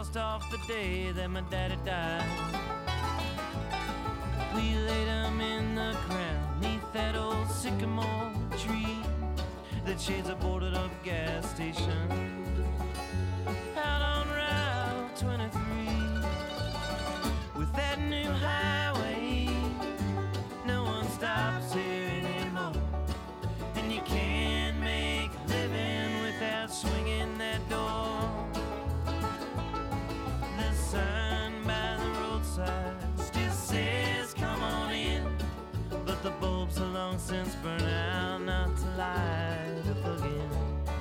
almost off the day that my daddy died. We laid him in the ground, neath that old sycamore tree that shades a boarded up gas station out on Route 23. With that new highway, no one stops here anymore, and you can't make a living without swinging that door. The sign by the roadside still says come on in, but the bulbs are long since burned out, not to light up again.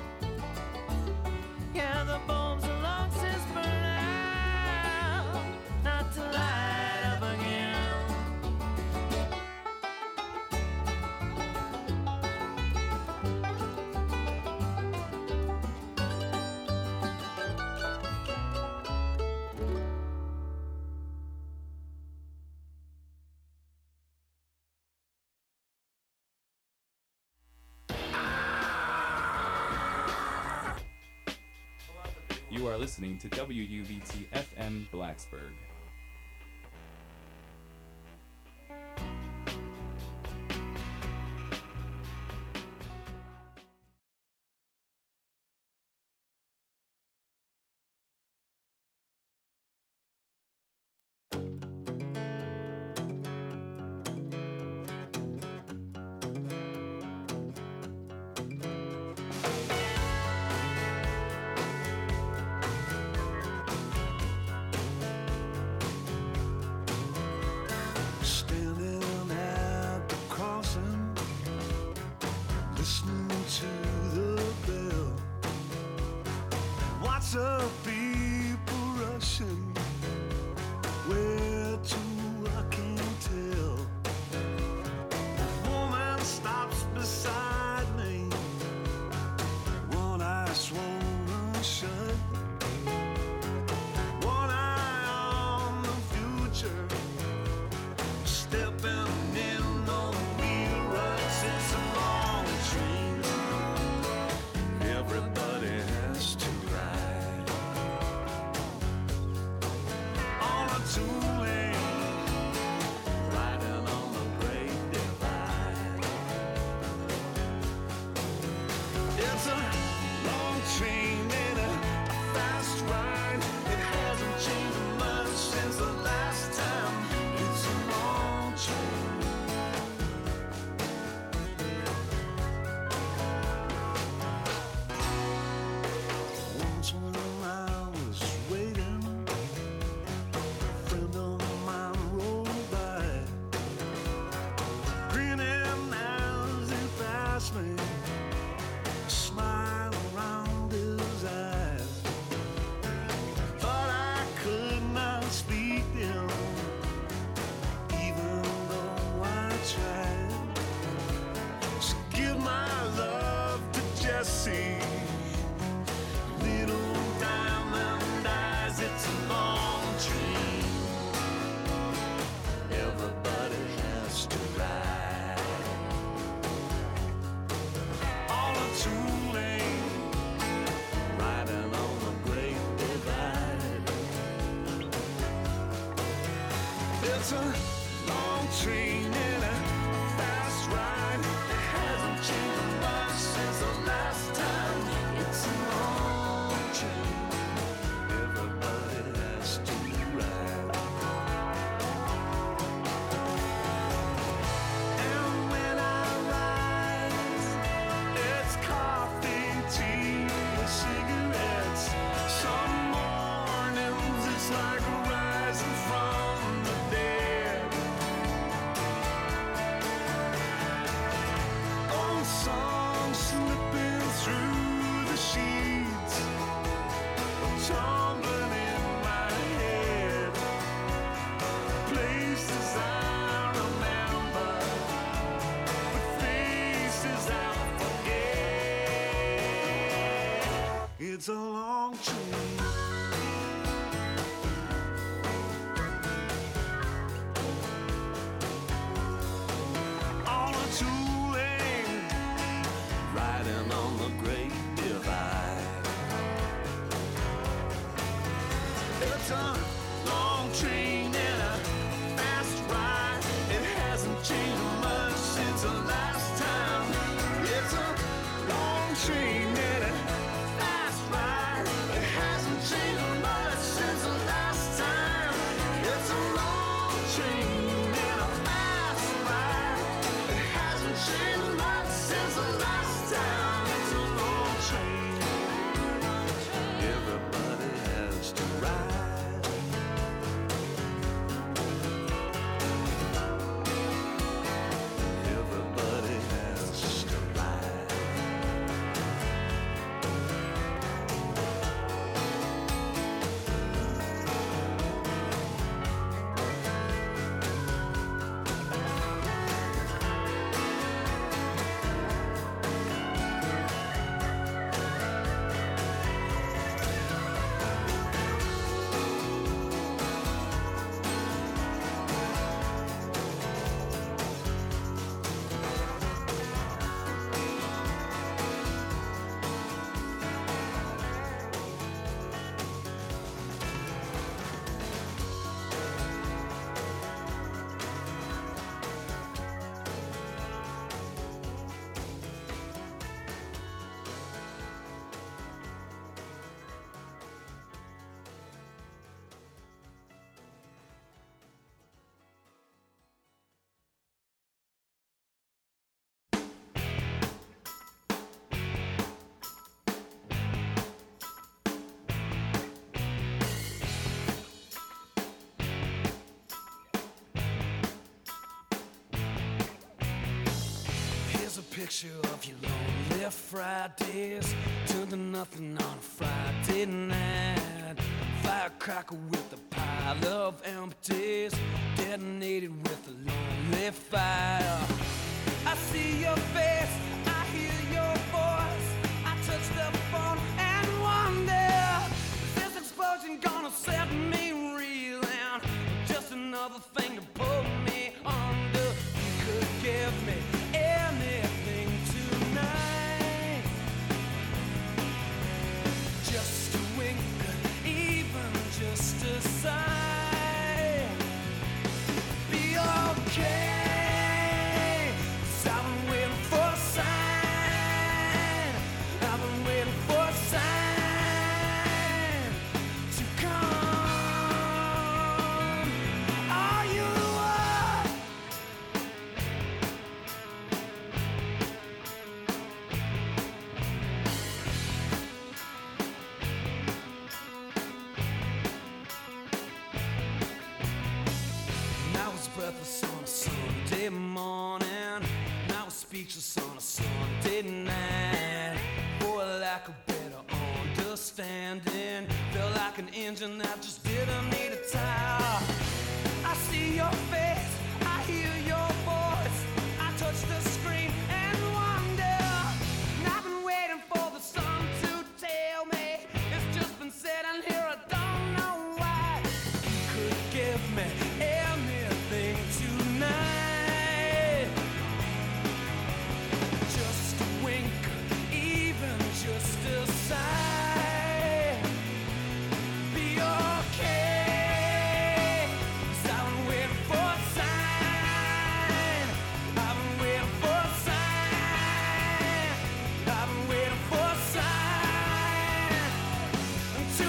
Yeah, the bulbs are long since burned out, not to light up again. You are listening to WUBT FM Blacksburg. Like rising from the dead. It's a long train and a fast ride. It hasn't changed much since the last time. It's a long train and a fast ride. It hasn't changed much since the last time. It's a long train and a fast ride. It hasn't changed much since the last time. It's a long train. Everybody has to ride. Everybody has to ride. Here's a picture of your lonely Fridays, turned to nothing on a Friday night. Firecracker with a pile of empties, detonated with a lonely fire. I see your face, I hear your voice, I touch the phone and wonder, is this explosion gonna set me reeling? Just another thing to pull me under. You could give me anything tonight, just a wink, even just a sign. Be okay, 'cause I've been waiting for a sign. I've been waiting for a sign to come. Are you the one? And I was breathless on a Sunday morning, and I was speechless on a Sunday night. For lack of better understanding, felt like an engine that just didn't need a tire. I see your face, I hear your voice, I touch the screen and wonder. And I've been waiting for the sun to tell me it's just been sitting here, I don't know why. You could give me anything tonight, just a wink, even just a sigh. Be okay, 'cause I've been waiting for a sign. I've been waiting for a sign. I've been waiting for a sign to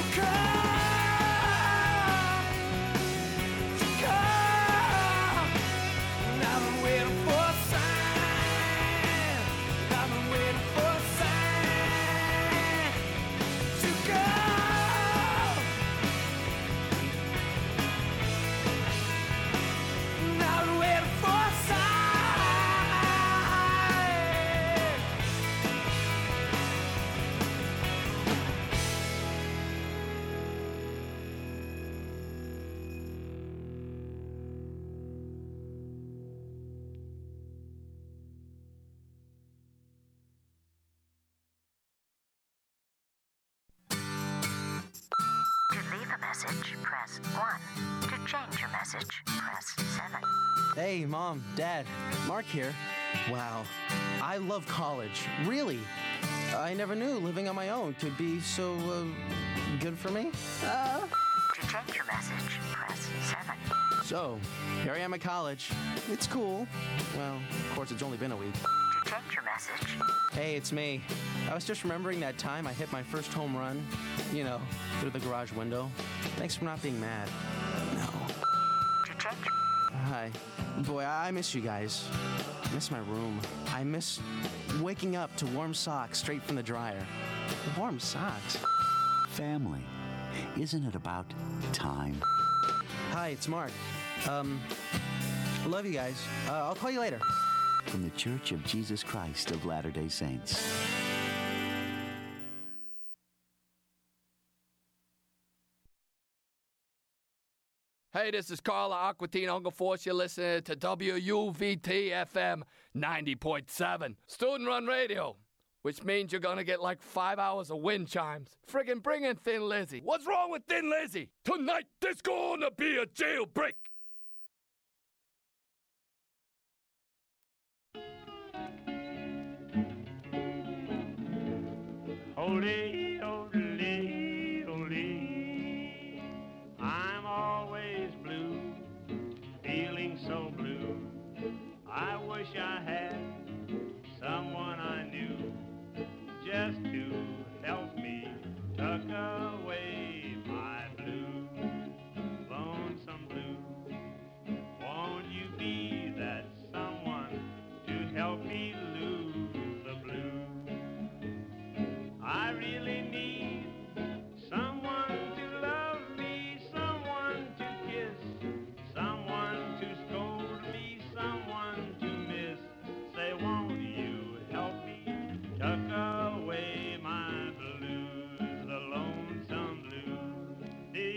come, to come. And I've been waiting for a sign. I've been waiting for a sign to go. And I've been waiting for a sign. To leave a message, press 1. To change your message, press 7. Hey, Mom, Dad, Mark here. Wow, I love college. Really. I never knew living on my own could be so, good for me. To change So, here I am at college. It's cool. Well, of course, it's only been a week. To change your message, Hey, it's me. I was just remembering that time I hit my first home run, you know, through the garage window. Thanks for not being mad. No. to change Hi. Boy, I miss you guys. I miss my room. I miss waking up to warm socks straight from the dryer. Warm socks? Family. Isn't it about time? Hi, it's Mark. Love you guys. I'll call you later. From the Church of Jesus Christ of Latter-day Saints. Hey, this is Carla Aquatine, Uncle Force. You're listening to WUVT FM 90.7. Student-run radio, which means you're gonna get like 5 hours of wind chimes. Friggin' bring in Thin Lizzy. What's wrong with Thin Lizzy? Tonight there's gonna be a jailbreak. Holy, holy, holy, I'm always blue, feeling so blue. I wish I had someone I knew just to help me tuck away my blue, lonesome blue. Won't you be that someone to help me lose the blue? I really need someone to love me, someone to kiss, someone to scold me, someone to miss. Say, won't you help me tuck away my blues, the lonesome blues?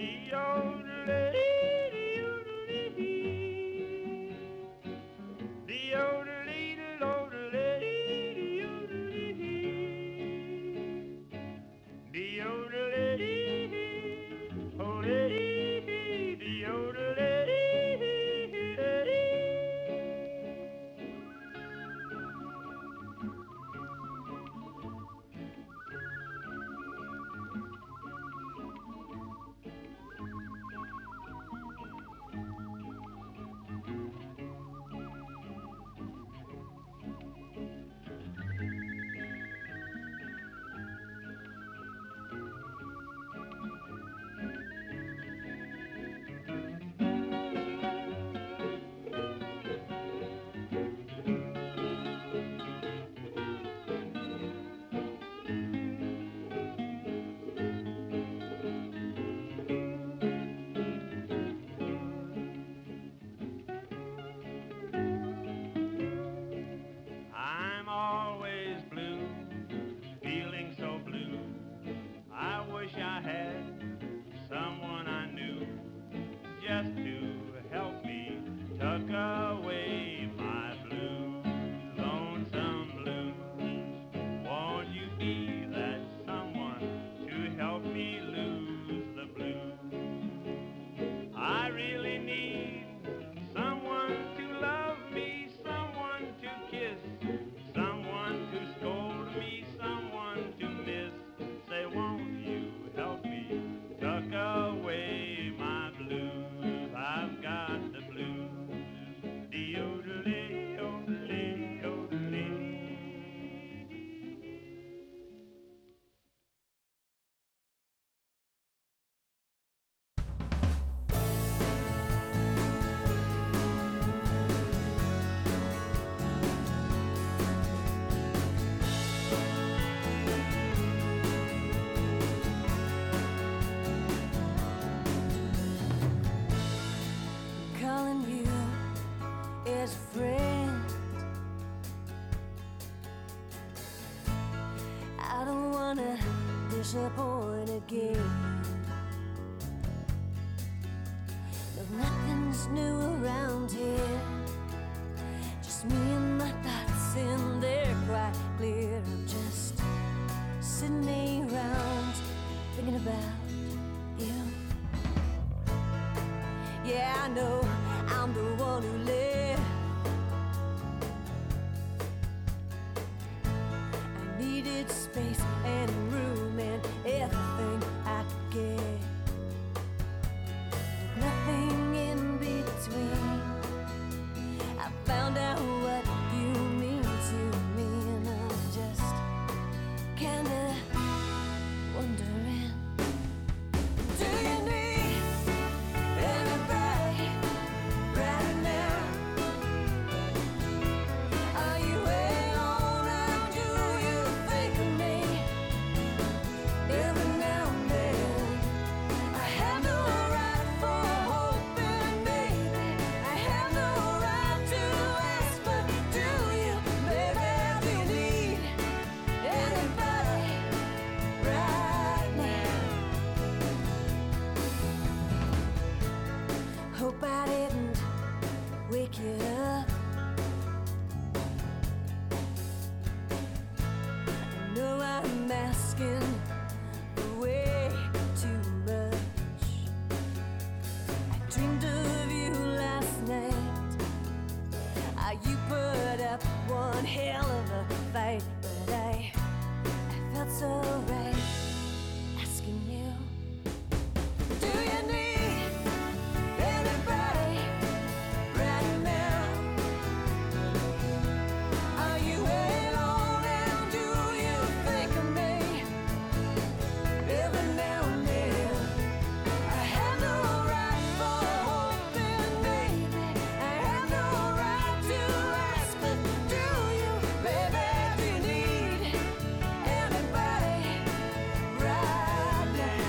I'm always blue, feeling so blue. I wish I had someone I knew just to help me tuck away my blues, lonesome blues. Won't you be that someone to help me lose the blues? I really need someone to love me, someone to kiss, someone to scold me, someone to miss. Say, won't you help me tuck away my blues? I've got the blues. De-o-de-lee, o-de-lee, o-de-lee. Calling you as a friend. I don't wanna disappoint again. No, nothing's new around here. Just me and my thoughts, and they're quite clear. I'm just sitting around thinking about you. Yeah, I know I'm the one who left. I needed space and room and everything I could get. Nothing in between. dreamed of you last night. You put up one hell of a fight, but I felt so right asking you, do you need anybody right now? Are you alone and do you think of me every now and then? I have no right for hoping, baby. I have no right to ask, but do you, baby, do you need anybody right now?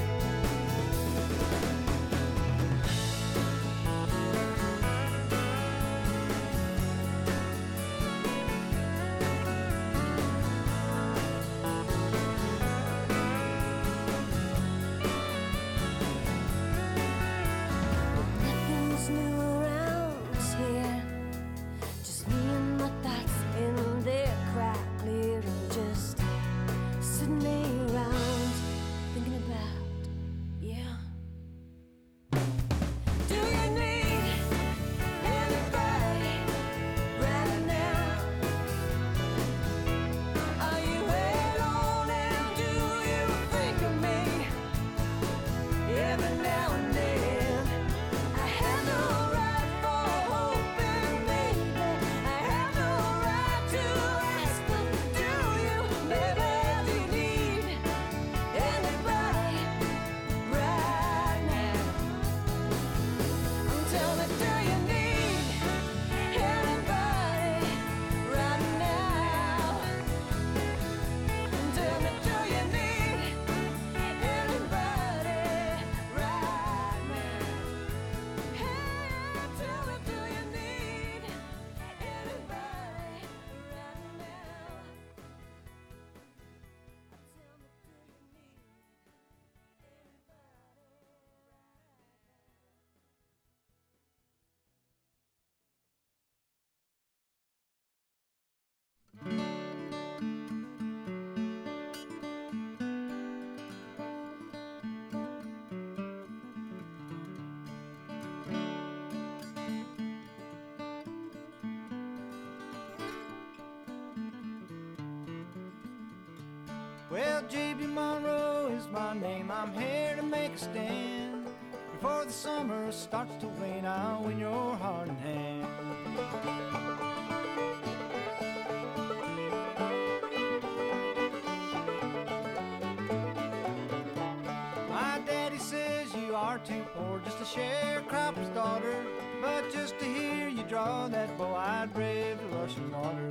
Nothing's new around here. Just me and my thoughts in there, quite clear, and just sitting around thinking about you. Do you need anybody right now? Are you alone and do you think of me every now and then? I have no right for hoping, baby. I have no right to ask, but do you, baby, do you need anybody right now? Tell me, do you need anybody right now? Tell me, do you need anybody right now? Hey, tell me, do you need anybody right now? Tell me, do you need Well, J.B. Monroe is my name. I'm here to make a stand. Before the summer starts to wane, I'll win your heart and hand. My daddy says you are too poor just to sharecropper's daughter, but just to hear you draw that bow, I'd brave the Russian water.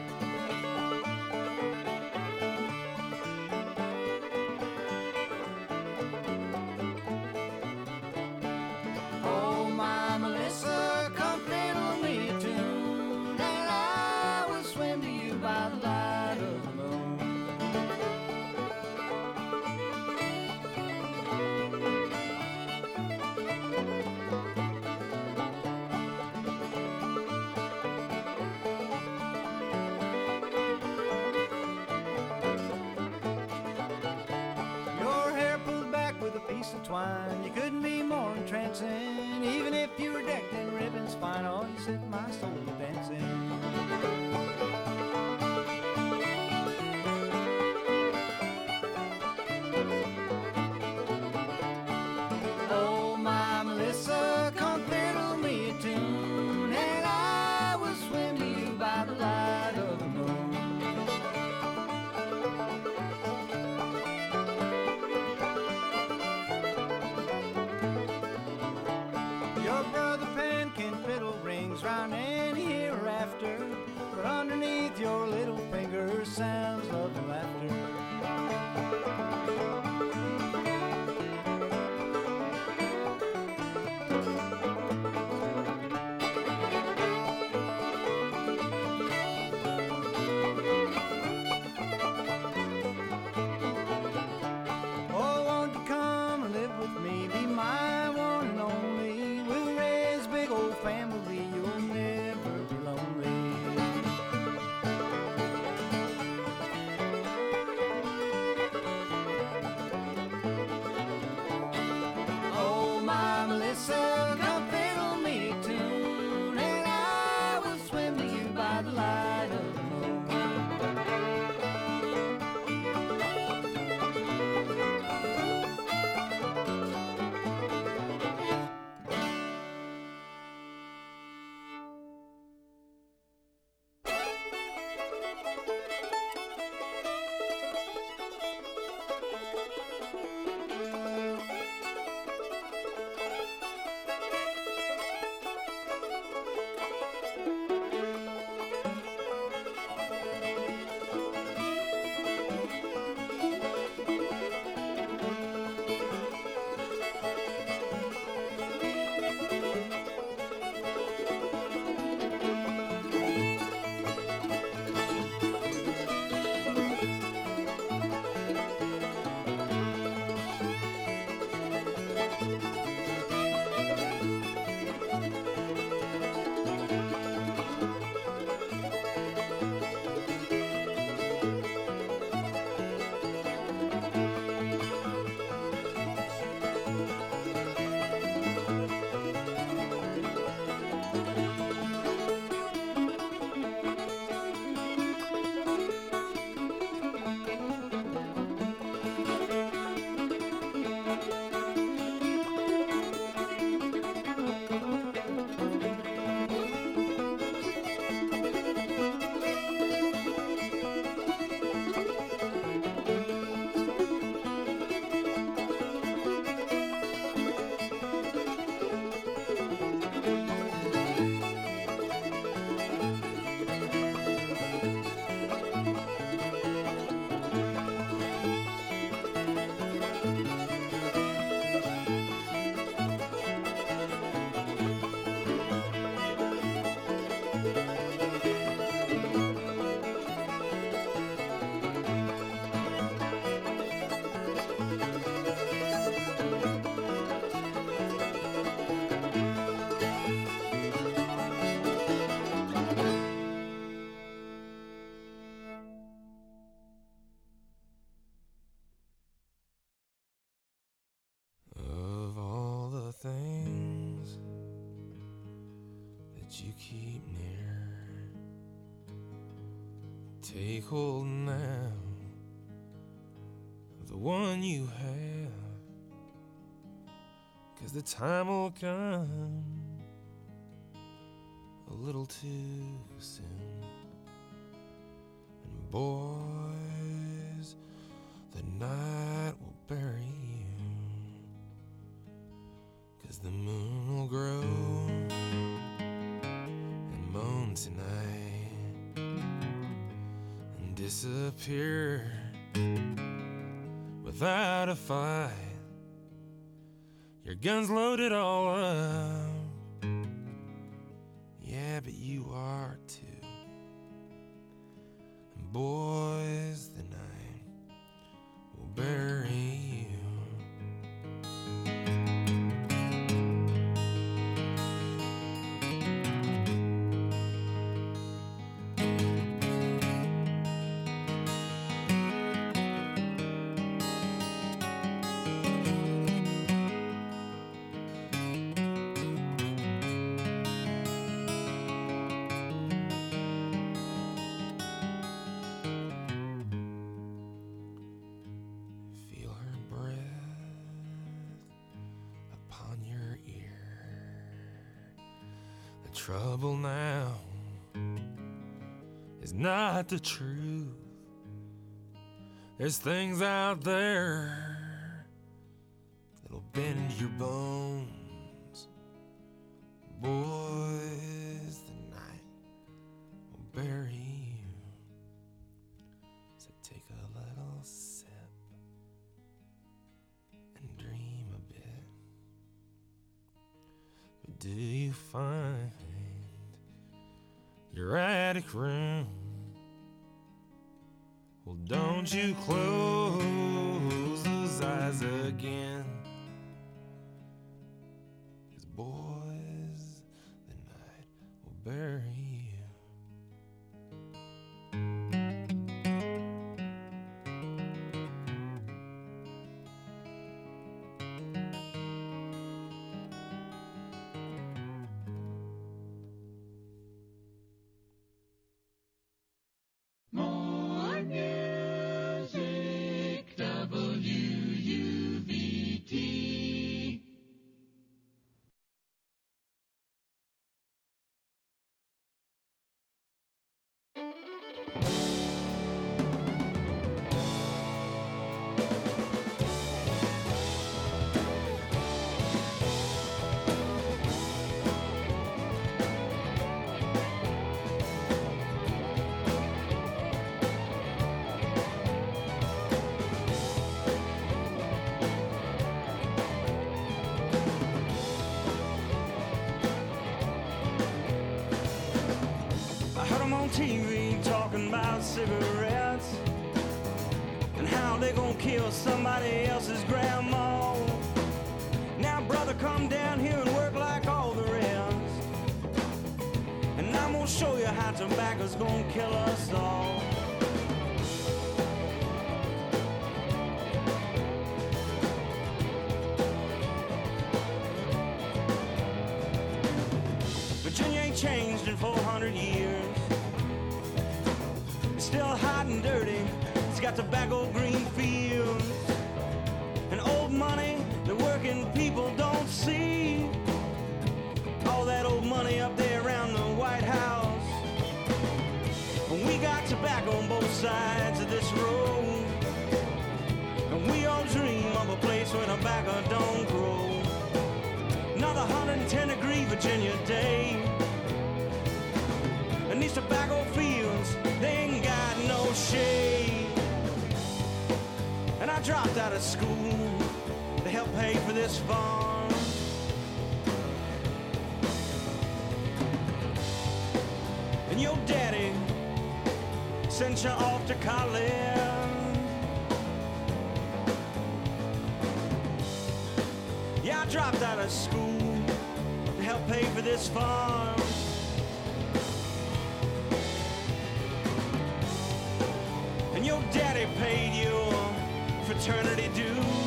Oh, my Melissa, come fiddle me a tune, and I will swim to you by the light of the moon. Your hair pulled back with a piece of twine, you couldn't be more entrancing. Even if you were decked in ribbons fine, oh, you set my soul dancing. Oh, my Melissa, come fiddle me a tune, and I will swim to you by the light of the moon. Your brother Pan can fiddle rings round any hereafter, but underneath your little finger sounds love and laughter. Oh, won't you come and live with me, be my one and only? We'll raise a big old family, you'll never be lonely. you keep near. Take hold now of the one you have, 'cause the time will come a little too soon. And boys, the night will bury you, 'cause the moon will grow and moan tonight and disappear without a fight. Your gun's loaded all up, yeah, but you are too. And boys, the night will bury you. Trouble now is not the truth. There's things out there that'll bend your bones. Boys, the night will bury you. So take a little sip and dream a bit. But do you find your attic room? Well, don't you close those eyes again, 'cause boys, the night will bury you. TV talking about cigarettes and how they gonna kill somebody else's grandma. Now, brother, come down here and work like all the rest, and I'm gonna show you how tobacco's gonna kill us all. Virginia ain't changed in 400 years. Still hot and dirty, it's got tobacco green fields and old money the working people don't see. All that old money up there around the White House. We got tobacco on both sides of this road, and we all dream of a place where tobacco don't grow. Another 110-degree Virginia day, and these tobacco fields, they ain't got no shade. And I dropped out of school to help pay for this farm. And your daddy sent you off to college. Yeah, I dropped out of school to help pay for this farm. And your daddy paid your fraternity dues.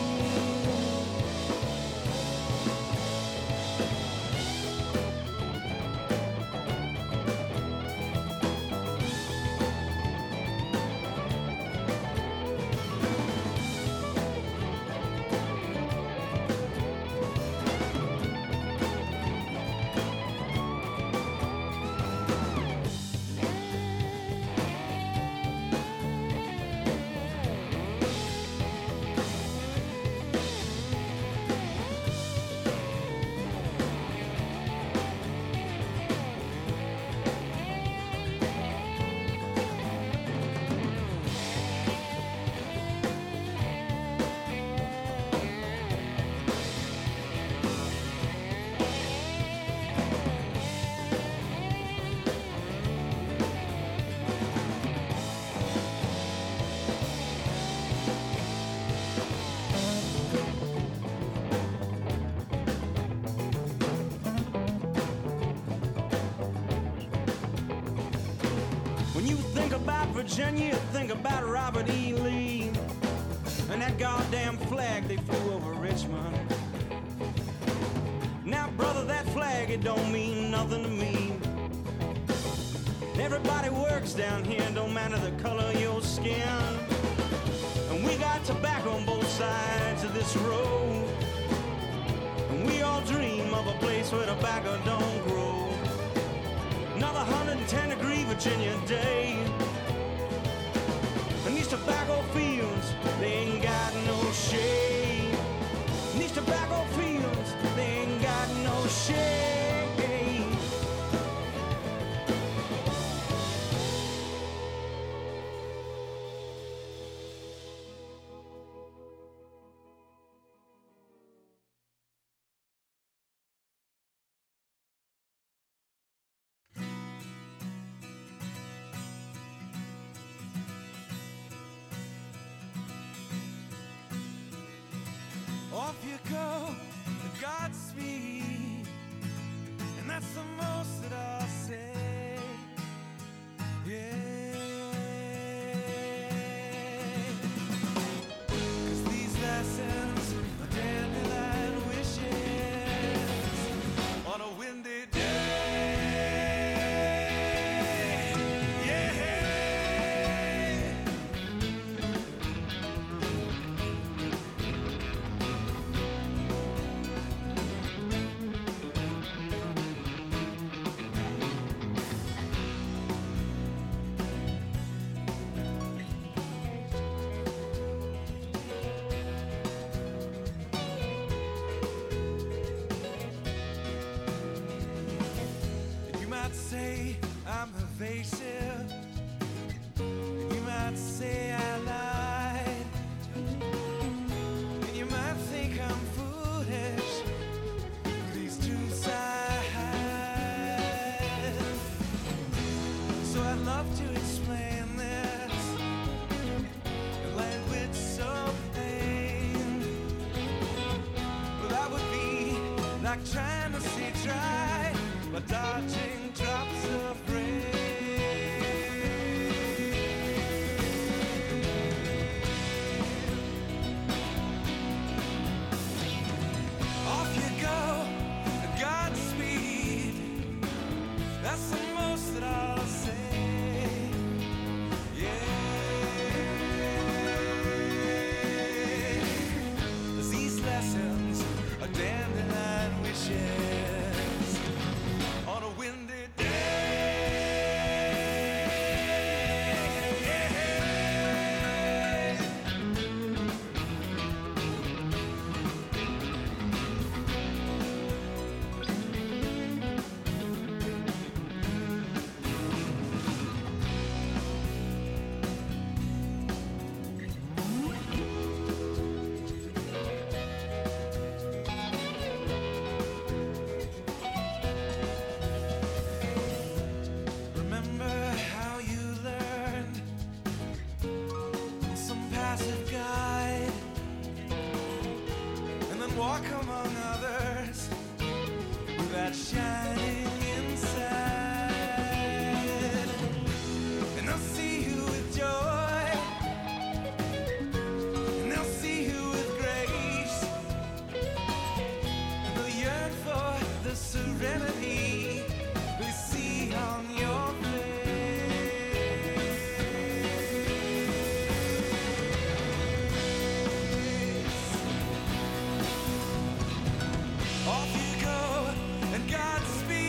Virginia, you think about Robert E. Lee and that goddamn flag they flew over Richmond. Now, brother, that flag, it don't mean nothing to me. Everybody works down here, don't matter the color of your skin. And we got tobacco on both sides of this road. And we all dream of a place where tobacco don't grow. Another 110-degree Virginia day. And these tobacco fields, they ain't got no shade. And these tobacco fields, they ain't got no shade. Off you go, Godspeed, and that's the most that I'll say. Yeah, 'cause these lessons are dandelion wishes on a windy day. Yeah. Say I'm evasive, you might say I lied, and you might think I'm foolish. These truths I hide, so I'd love to explain this in language so plain, but that would be like trying to see dry but dodging drops of rain. Off you go, Godspeed. That's the most that I'll say. Yeah. These lessons are dandelion wishes on a windy walk among others with that shining inside, and they'll see you with joy, and they'll see you with grace, and they'll yearn for the serenity they see on your face. Off you go, and Godspeed.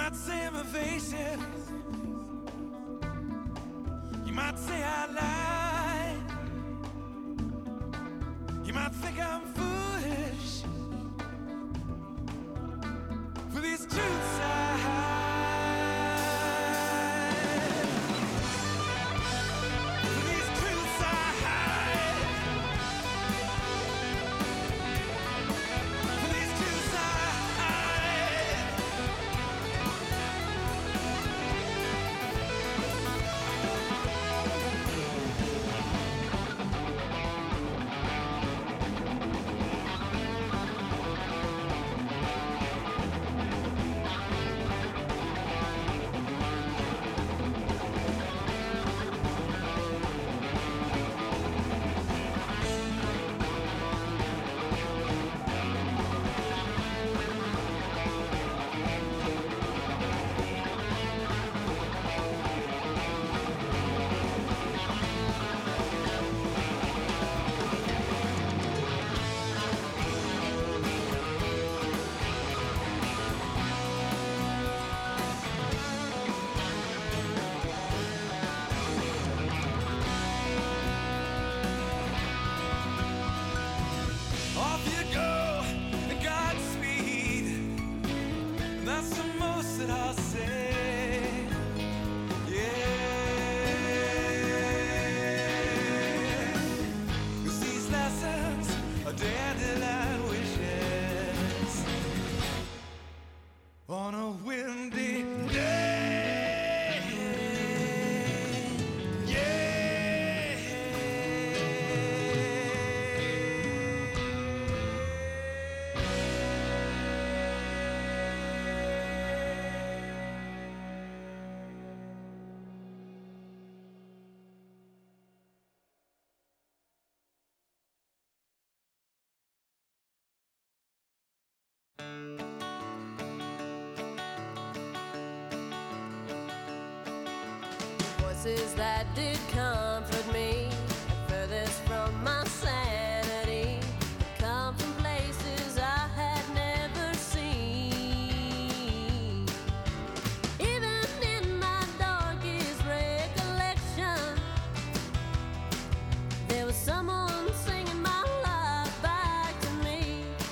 might say I'm evasive. You might say I lie. You might think I'm foolish for these truths I hide. For these truths I hide. For these truths I hide. Off you go, and Godspeed. That's the most that I'll say. Yeah. 'Cause these lessons are dandelion wishes on a windy day. Voices that did comfort me, furthest from my sanity, come from places I had never seen. Even in my darkest recollection, there was someone singing my life back to me.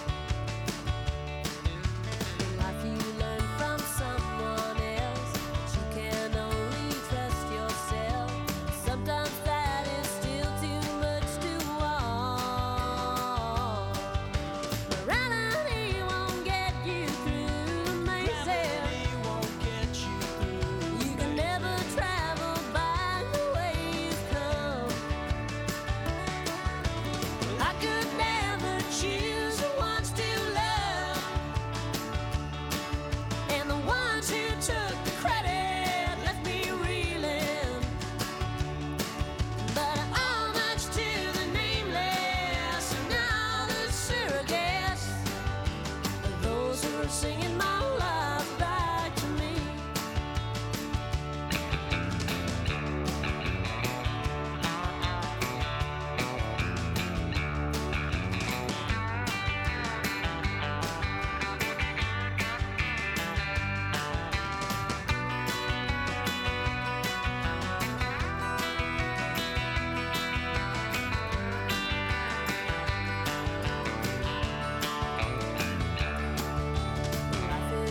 The life you learn from someone else, but you can only trust yourself. Sometimes that is still too much to want. Morality won't get you through, amazing. You can never travel back the way you've come. I could never choose the ones to love, and the ones who took the credit left me reeling. But I owe much to the nameless, and now the surrogates are those who are singing my life back to me. Life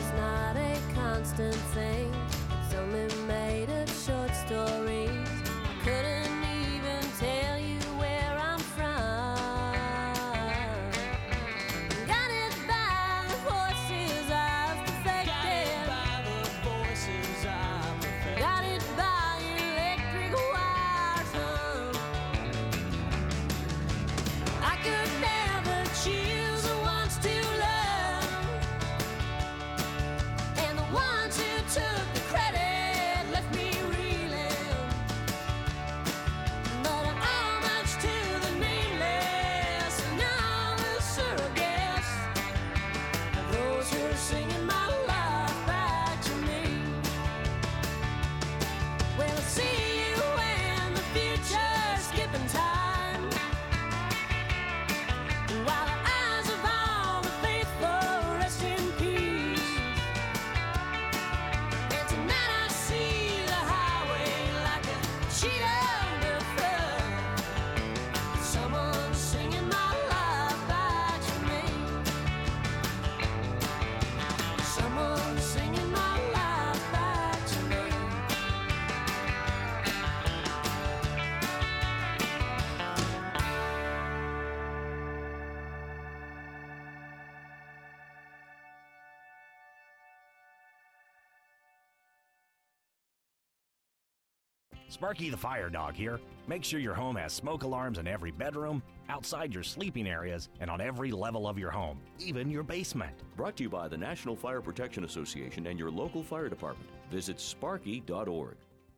Sparky the Fire Dog here. Make sure your home has smoke alarms in every bedroom, outside your sleeping areas, and on every level of your home, even your basement. Brought to you by the National Fire Protection Association and your local fire department. Visit sparky.org.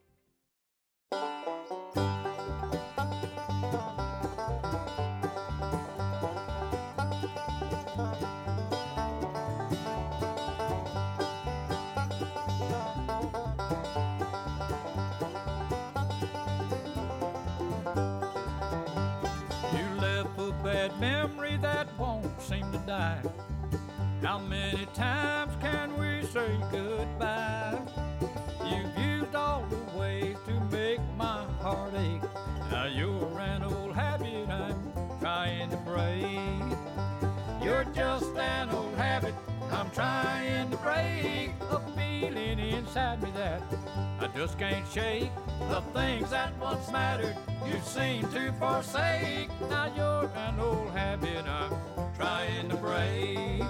Bad memory that won't seem to die. How many times can we say goodbye? You've used all the ways to make my heart ache. Now you're an old habit I'm trying to break. You're just an old habit I'm trying to break. A feeling inside me that I just can't shake. The things that once mattered you seem to forsake. Now you're an old habit I'm trying to break.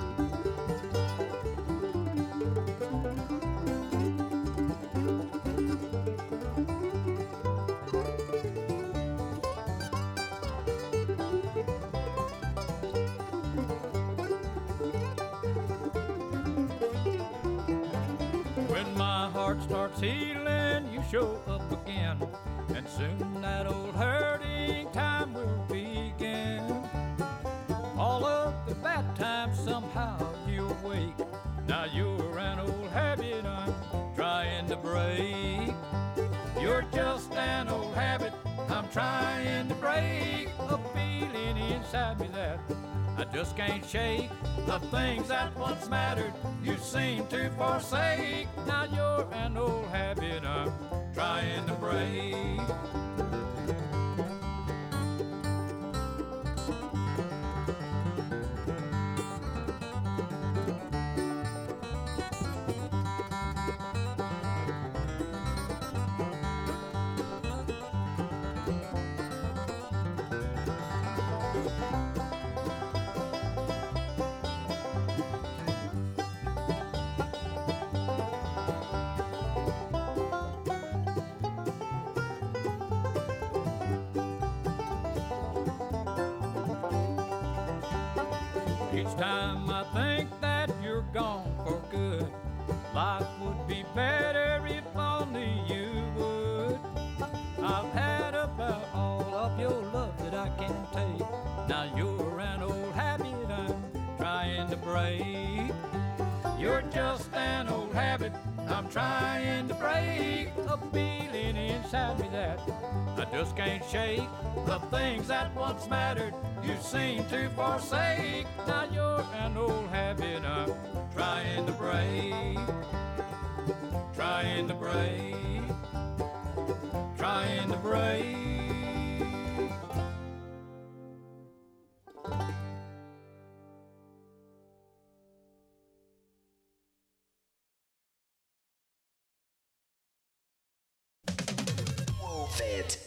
When my heart starts healing, you show up again. And soon that old hurting time will begin. All of the bad times somehow you awake. Now you're an old habit I'm trying to break. You're just an old habit I'm trying to break. A feeling inside me that I just can't shake. The things that once mattered you seem to forsake. Now you're an old habit I'm trying to break. Each time I think that you're gone for good, life would be better if only you would. I've had about all of your love that I can take. Now you're an old habit I'm trying to break. You're just an old habit I'm trying to break. A feeling inside me that I just can't shake. The things that once mattered you seem to forsake. Now you're an old habit I'm trying to break. Trying to break. Trying to break. Move it.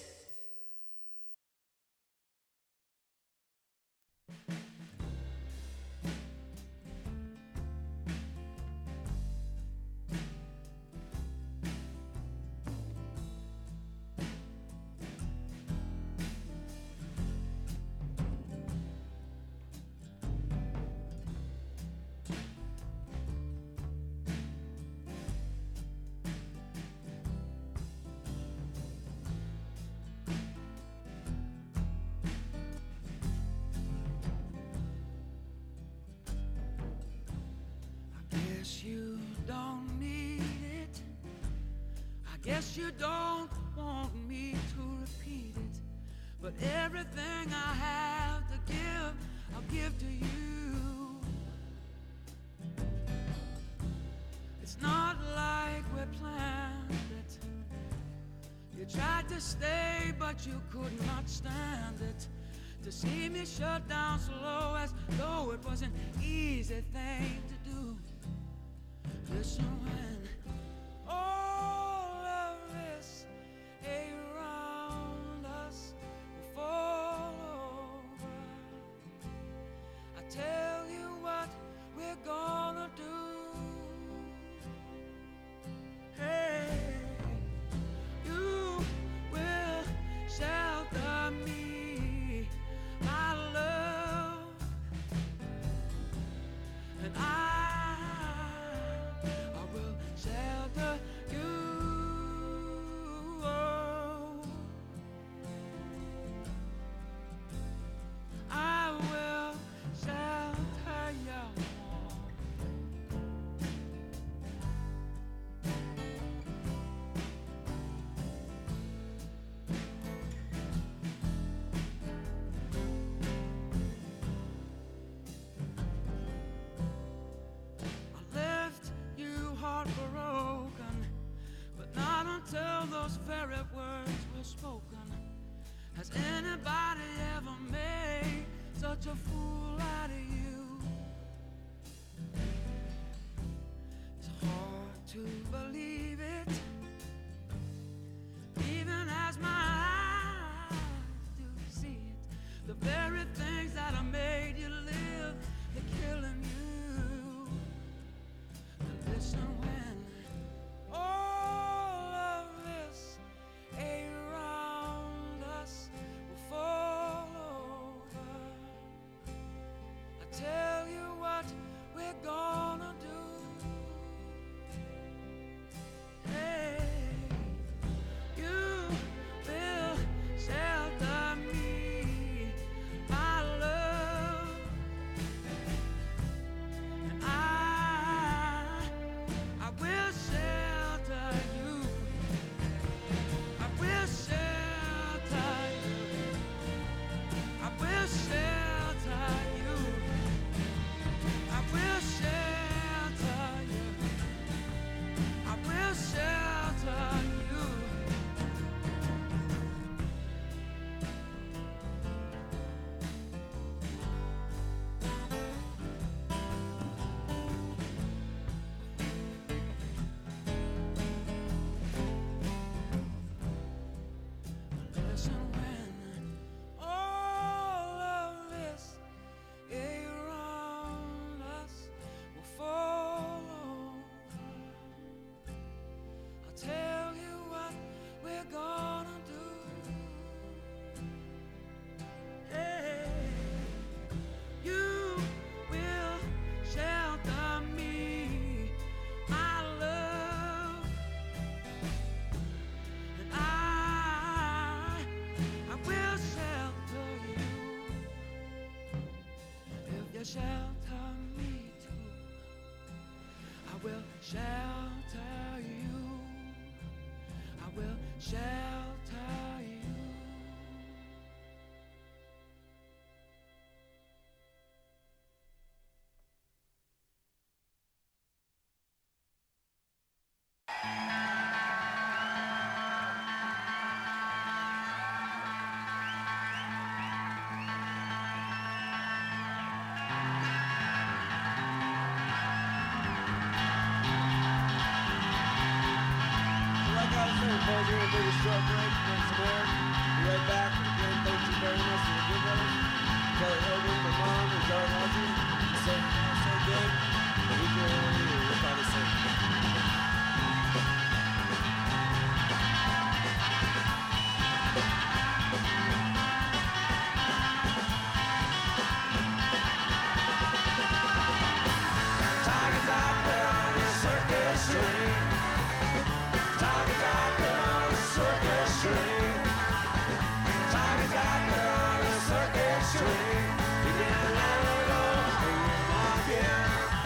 Guess you don't need it. I guess you don't want me to repeat it. But everything I have to give, I'll give to you. It's not like we planned it. You tried to stay, but you could not stand it. To see me shut down slow as though it was an easy thing to do. Listen, when all of this around us will fall over, I tell you what we're gonna do. Hey, you those very words were spoken, has anybody ever made such a fool out of you? It's hard to believe it, even as my eyes do see it. The very things that have made you live, they're killing you. But listen, when all of this around us will fall over, I tell you what we're gonna do. Hey, you will shelter me, my love, and I will shelter you. I will shelter you. I will shelter you. I will shelter you. I will shelter you. Listen, when all of this around us will fall over, I'll tell you what we're gonna do. Hey, you will shelter me, my love, and I will shelter you. If you shelter me too, I will shelter you. I will shelter you. Like I was saying, folks, we're gonna take a short break, drink some more. Be right back. Again, thank you very much to the Good Brothers, Kelly Hogan, my mom, and John watching. So good. We can only hear. We're trying to sing. Tigers out there on the circus string. Tigers out there on the circus string. Tigers out there on the circus string. You can never go again.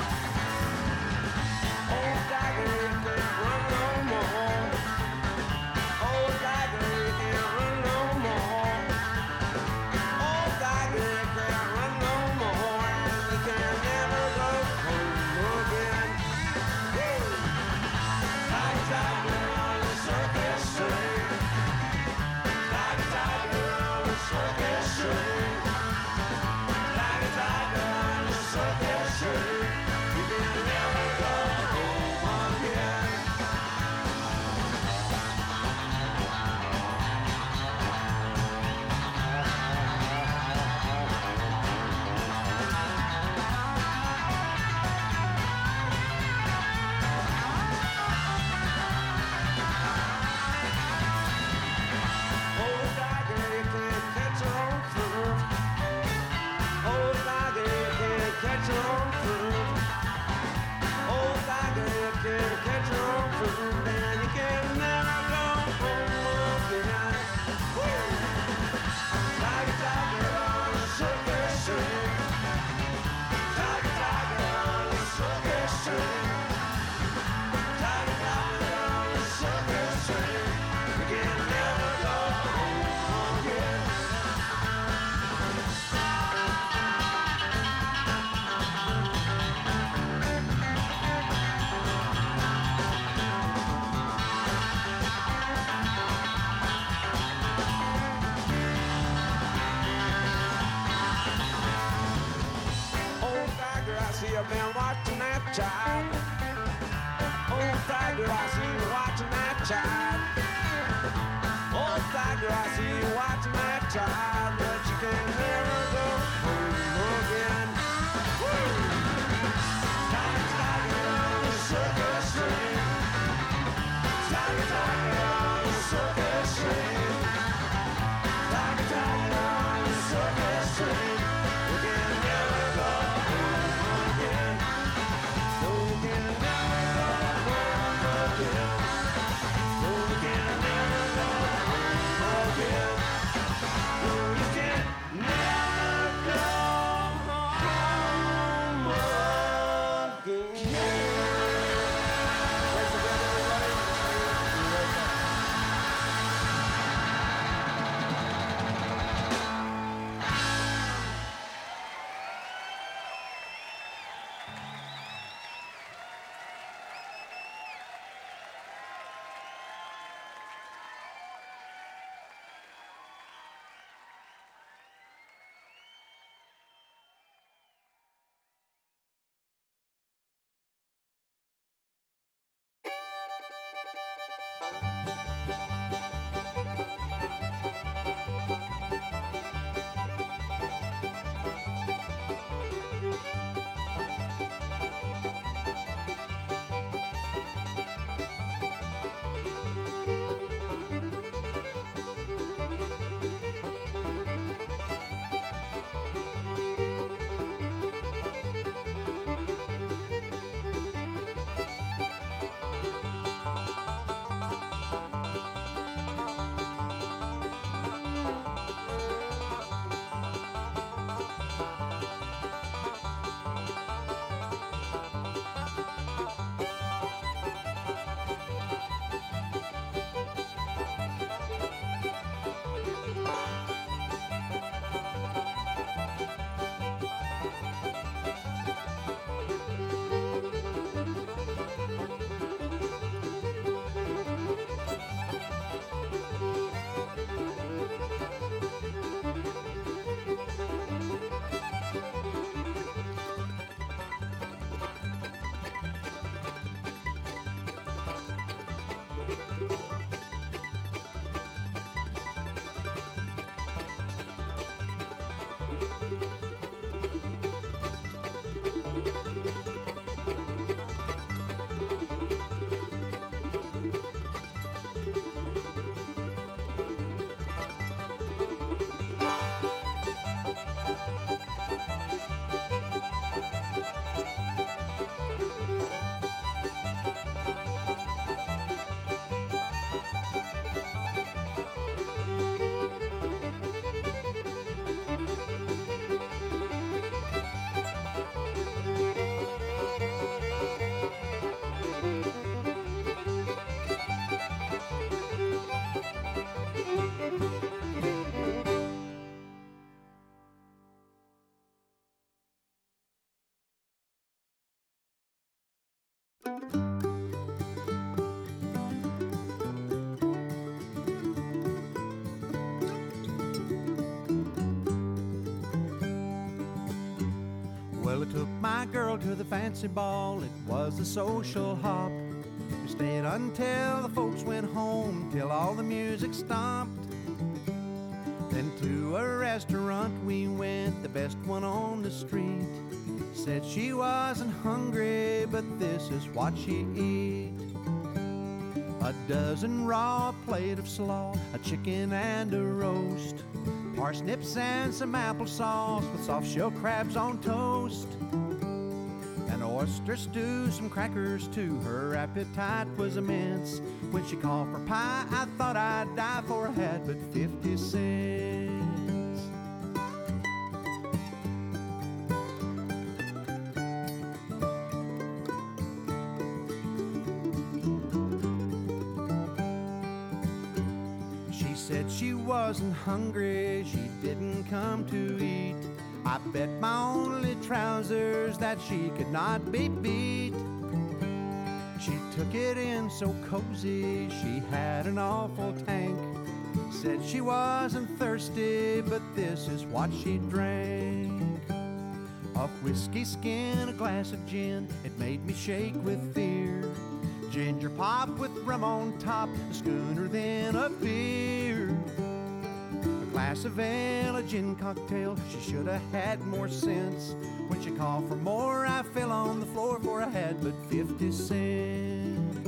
Old tiger, you can't run no more. Old tiger, you can't run no more. Old tiger, you can't run no more. You can never go home again. Woo! watching that child. Old fat girl, I see you watching that child. Old fat girl, I see you watching that child, but you can never go home again. Tiger, tiger on the circus train. Tiger, tiger on the circus train. Tiger, tiger on the circus train. You can never go home again. No, you can never go home again. No, you can never go home again. No, you can never go home again. Thanks again, everybody. Be right back. Well, I took my girl to the fancy ball. It was a social hop. We stayed until the folks went home, till all the music stopped. Then to a restaurant we went, the best one on the street. Said she wasn't hungry, but this is what she eat. A dozen raw, a plate of slaw, a chicken and a roast, parsnips and some applesauce with soft shell crabs on toast. An oyster stew, some crackers too. Her appetite was immense. When she called for pie, I thought I'd die, for I had but 50 cents. She said she wasn't hungry, she didn't come to eat. I bet my only trousers that she could not be beat. She took it in so cozy, she had an awful tank. Said she wasn't thirsty, but this is what she drank. A whiskey skin, a glass of gin, it made me shake with fear. Ginger pop with rum on top, a schooner then a beer. A glass of ale, a gin cocktail, she should have had more sense. When she called for more, I fell on the floor, for I had but 50 cents.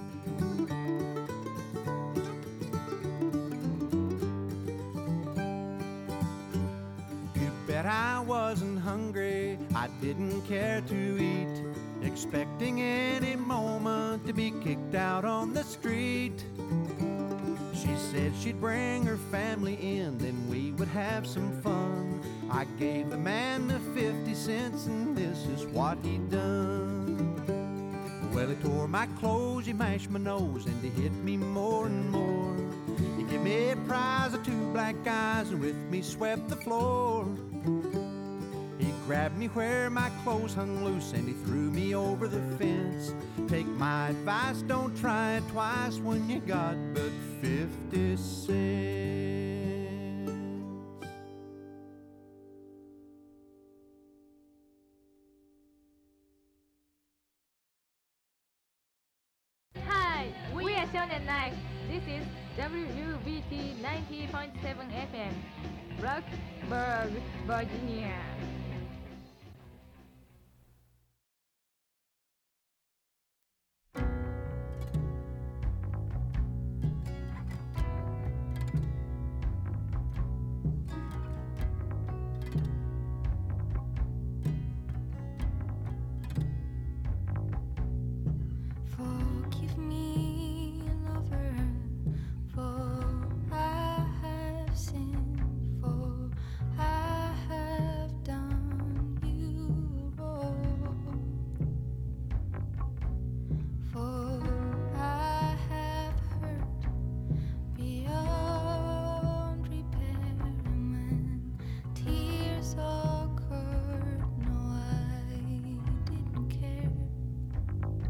You bet I wasn't hungry, I didn't care to eat, expecting any moment to be kicked out on the street. She said she'd bring her family in, then we would have some fun. I gave the man the 50 cents, and this is what he done. Well, he tore my clothes, he mashed my nose, and he hit me more and more. He gave me a prize of 2 black eyes, and with me swept the floor. He grabbed me where my clothes hung loose, and he threw me over the fence. Take my advice, don't try it twice when you got but 50 cents. Hi, we are Sean and Nike. This is WUBT 90.7 FM, Roxburgh, Virginia. Forgive me